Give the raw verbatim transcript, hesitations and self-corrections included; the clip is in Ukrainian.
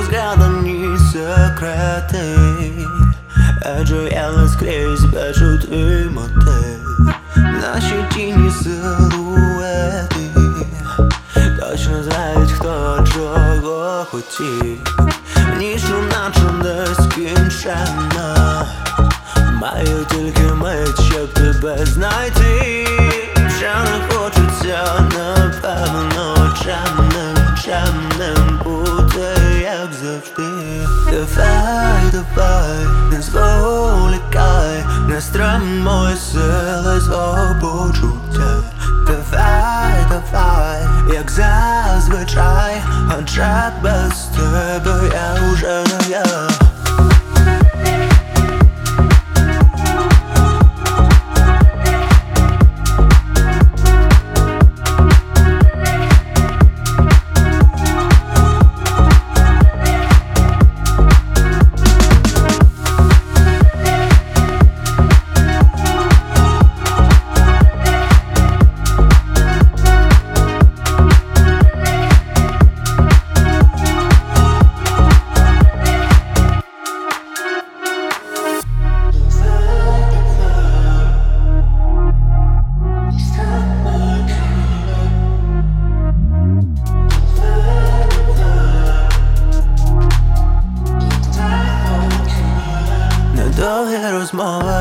розгадані секрети, адже я наскрізь бачу твій мотив. Наші тіні силуети точно знають, хто чого хотів. Ніч наче нескінченна, маю тільки мить, щоб тебе знайти. Вже не хочеться, напевно, чемним, чемним бути, як завжди. Давай, давай, не зволікай, не стримуй сили свого почуття. Давай, давай, як зазвичай, адже без тебе я уже не я. Довгі розмови